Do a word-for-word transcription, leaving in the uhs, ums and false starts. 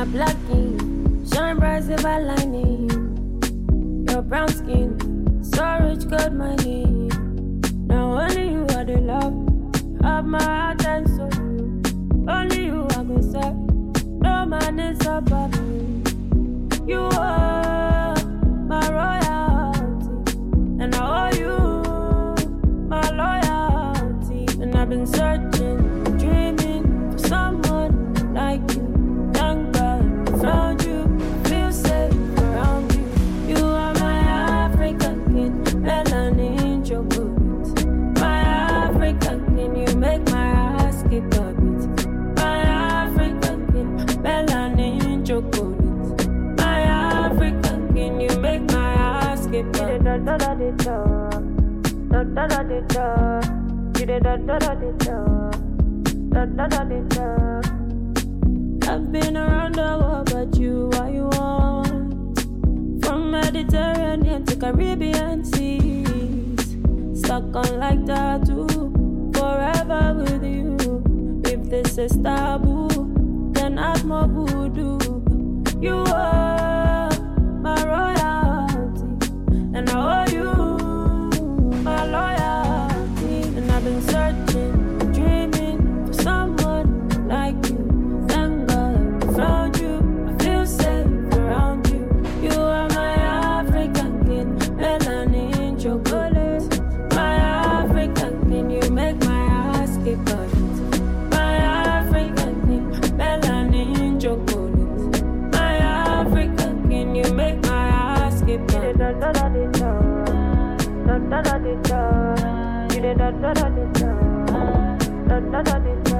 my black king, shine bright silver lining. Your brown skin, storage gold mining. Now only you are the love of my heart and soul. Only you are gonna serve. No man is above you. You are my royalty, and I owe you my loyalty. And I've been searching, dreaming for someone like you. Thank God I found you. Feel safe around you. You are my African king, melanin chocolate. My African king, you make my heart skip a beat. My African king, melanin chocolate. My African king, you make my heart skip a beat. Da da da da da da da da da. You did da da da da da da da da da. I've been around the world, but you are you want. From Mediterranean to Caribbean seas, stuck on like tattoo, forever with you. If this is taboo, then add more voodoo. You are my royalty, and I owe you my loyalty. And I've been searching, dreaming for someone like you. Thank God I found you. I feel safe around you. You are my African king, melanin chocolate. My African king, you make my heart skip a beat. My African king, melanin chocolate. My African king, you make my heart skip a beat. Da da da da da da da da da. You did da da da da da da da da da.